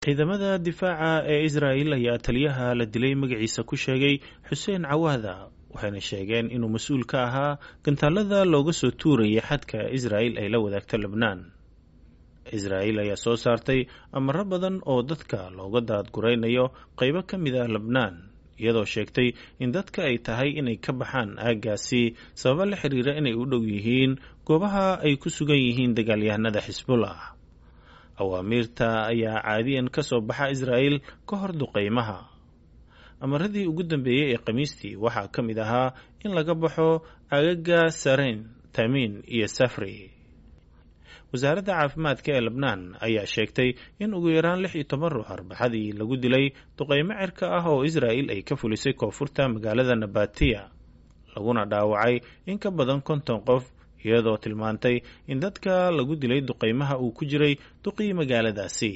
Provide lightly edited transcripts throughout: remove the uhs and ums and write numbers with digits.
ciidamada difaaca ee Israa'iil ayaa taliyaha la dilay magaciisa ku sheegay Xuseen Cawaada waxayna sheegeen inuu mas'uul ka ahaa gantaalada looga soo tuurayay xadka Israa'iil ay la wadaagto Lebanon. Israa'iil ayaa soo saartay amaro badan oo dadka looga daadguraynayo qaybo ka mid ah Lebanon, iyadoo sheegtay in dadka ay tahay inay ka baxaan aaggaasi sababo la xiriira inay u dhow yihiin goobaha ay ku sugan yihiin dagaalyahanada Xisbullah. Awaamiirta ayaa caadiyan ka soo baxa Israa'iil ka hor duqeymaha. Amaradii ugu dambeeyay ee Khamiistii waxaa ka mid ahaa in laga baxo aagaga Sareyn, Tamiin iyo Safri. Wasaaradda caafimaadka ee Lebanon ayaa sheegtay in ugu yaraan 16 ruux Arbacadii lagu dilay duqeymo cirka ah oo Israa'iil ay ka fulisay koonfurta magaalada Nabatiya, laguna dhaawacay in ka badan 50 qof, iyadoo tilmaantay in dadka lagu dilay duqeymaha uu ku jiray duqii magaaladaasi.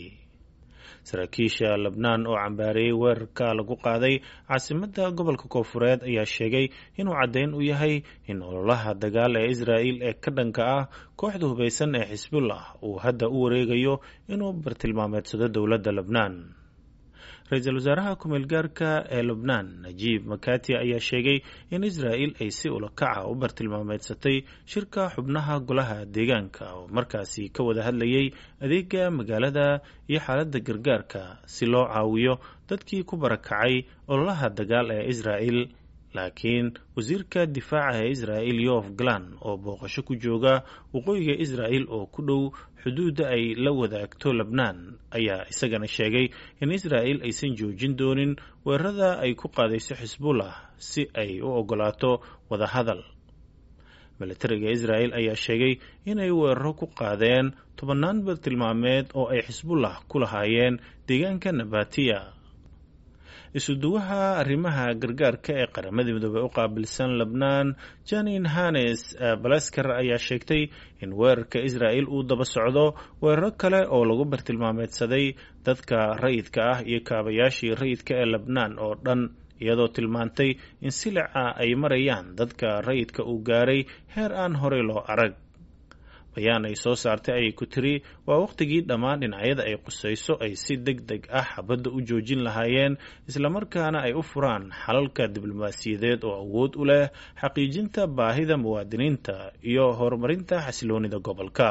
Saraakiisha Lebanon oo cambaareeyay weerarka lagu qaaday caasimadda gobolka Koonfureed ayaa sheegay inuu caddeyn u yahay in ololaha dagaal ee Israa'iil ee ka dhanka ah kooxda hubeysan ee Xisbullah uu hadda u wareegayo inuu bartilmaameedsado dowladda Lebanon. Ra'iisul wasaaraha ku-meel gaarka ee Lebanon Najib Mikati ayaa sheegay in Israa'iil ay si ula kac ah u bartilmaameedsatay shirka xubnaha golaha deegaanka oo markaasi ka wada hadlayay adeega magaalada iyo xaaladda gargaarka si loo caawiyo dadkii ku barakacay ololaha dagaal ee Israa'iil. Laakiin wasiirka difaaca ee Israa'iil Yoav Gallant oo booqasho ku jooga waqooyiga Israa'iil oo ku dhow xuduudda ay la wadaagto Lebanon ayaa isagana sheegay in Israa'iil aysan joojin doonin weerarada ay ku qaadayso Xisbullah si ay u ogolaato wada hadal. Militariga Israa'iil ayaa sheegay inay weeraro ku qaadeen 10 bartilmaameed oo ay Xisbullah ku lahaayeen deegaanka Nabatiya. isuduwaha arrimaha gargaarka ee qaramada midoobay u qaabilsan Lebanon Janine Hannes Balaskar ayaa sheegtay in weerarka Israa'iil uu daba socdo weeraro kale oo lagu bartilmaameedsaday dadka rayidka ah iyo kaabayaashii rayidka ee Lebanon oo dhan, iyadoo tilmaantay in silica ay marayaan dadka rayidka uu gaaray heer aan horey loo arag. bayaan ay soo saartay ayay ku tiri waa waqtigii dhammaan dhinacyada ay qusayso ay si degdeg ah xabadda u joojin lahaayeen, islamarkaana ay u furaan xalalka diblomaasiyadeed oo awood u leh xaqiijinta baahida muwaadiniinta iyo horumarinta xasiloonida gobolka.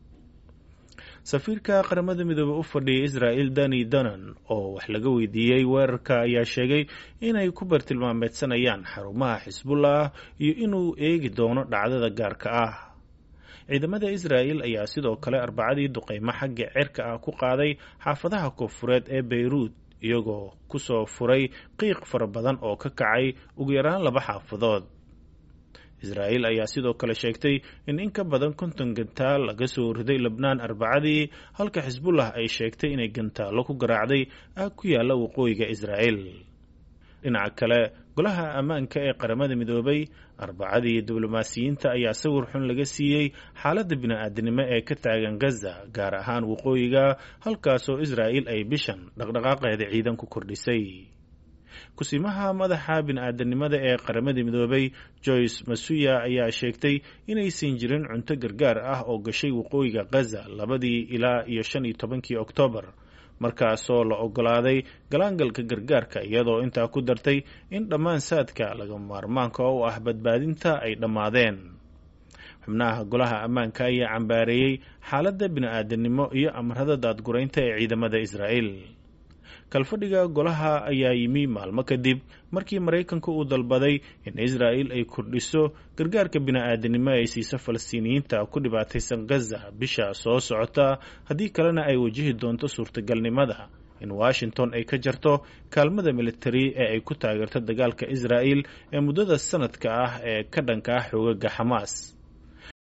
safiirka qaramada midoobay u fadhiyay Israa'iil Dani Danon oo wax laga weydiiyey weerarka ayaa sheegay inay ku bartilmaameedsanayaan xarumaha Xisbullah iyo inuu eegi doono dhacdada gaarka ah. ciidamada Israa'iil ayaa sidoo kale Arbacadii duqeymo xagga cirka ah ku qaaday xaafadaha koonfureed ee Beirut, iyagoo ku soo furay qiiq fara badan oo ka kacay ugu yaraan 2 xaafadood. Israa'iil ayaa sidoo kale sheegtay in ka badan 50 gantaal laga soo riday Lebanon Arbacadii, halka Xisbullah ay sheegtay inay gantaalo ku garaacday aag ku yaala waqooyiga Israa'iil. dhinaca kale, golaha ammaanka ee qaramada midoobay Arbacadii diblomaasiyiinta ayaa sawir xun laga siiyey xaaladda bini'aadanimo ee ka taagan Gaza, gaar ahaan waqooyiga, halkaasoo Israa'iil ay bishan dhaqdhaqaaqeeda ciidan ku kordhisay. kusimaha madaxa bini'aadanimada ee qaramada midoobay Joyce Masuya ayaa sheegtay inaysan jirin cunto gargaar ah oo gashay waqooyiga Gaza 2 ilaa 15 Oktoobar, markaasoo la ogolaaday galaangalka gargaarka, iyadoo intaa ku dartay in dhammaan saadka laga maarmaanka u ah badbaadinta ay dhammaadeen. xubnaha golaha ammaanka ayaa cambaareeyay xaaladda bini'aadanimo iyo amarada daadguraynta ee ciidamada Israa'iil. kalfadhiga golaha ayaa yimi maalmo kadib markii Maraykanku uu dalbaday in Israa'iil ay kordhiso gargaarka bini'aadanimo ay siiso Falastiiniyiinta ku dhibaataysan Gaza bisha soo socota, haddii kalena ay wajihi doonto suurtagalnimada in Washington ay ka jarto kaalmada militari ee ay ku taageerto dagaalka Israa'iil ee muddada sanadka ah ee ka dhanka ah xoogagga Xamaas.